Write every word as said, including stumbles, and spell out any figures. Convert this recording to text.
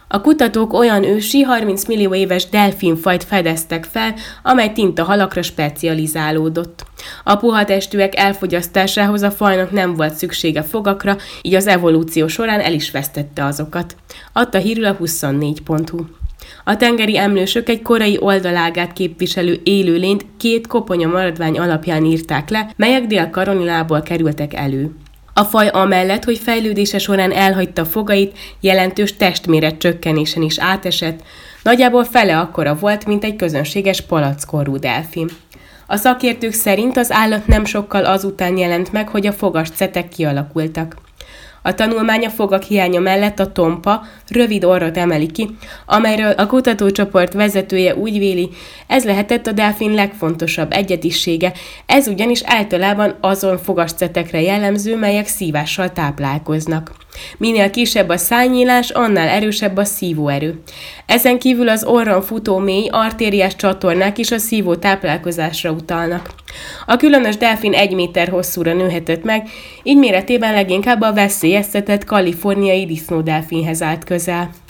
A kutatók olyan ősi, harminc millió éves delfinfajt fedeztek fel, amely tintahalakra specializálódott. A puha testűek elfogyasztásához a fajnak nem volt szüksége fogakra, így az evolúció során el is vesztette azokat. Adta hírül a huszonnégy pont hu. A tengeri emlősök egy korai oldalágát képviselő élőlényt két koponya maradvány alapján írták le, melyek Dél-Karolinából kerültek elő. A faj amellett, hogy fejlődése során elhagyta fogait, jelentős testméret csökkenésen is átesett, nagyjából fele akkora volt, mint egy közönséges palackorú delfin. A szakértők szerint az állat nem sokkal azután jelent meg, hogy a fogascetek kialakultak. A tanulmány a fogak hiánya mellett a tompa, rövid orrot emeli ki, amelyről a kutatócsoport vezetője úgy véli, ez lehetett a delfin legfontosabb egyedisége, ez ugyanis általában azon fogascetekre jellemző, melyek szívással táplálkoznak. Minél kisebb a szájnyílás, annál erősebb a szívóerő. Ezen kívül az orron futó mély artériás csatornák is a szívó táplálkozásra utalnak. A különös delfin egy méter hosszúra nőhetett meg, így méretében leginkább a veszélyeztetett kaliforniai disznódelfinhez állt közel.